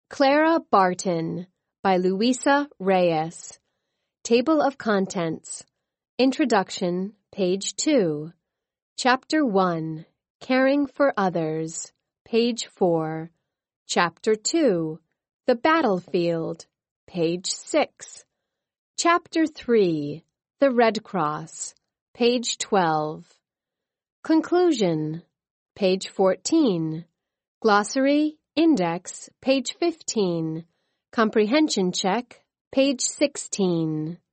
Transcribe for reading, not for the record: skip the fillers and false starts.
Clara Barton by Luisa Reyes. Table of Contents. Introduction, page 2. Chapter 1, Caring for Others, page 4. Chapter 2, The Battlefield, page 6. Chapter 3, The Red Cross, page 12. Conclusion, page 14. Glossary, Index, page 15. Comprehension check, page 16.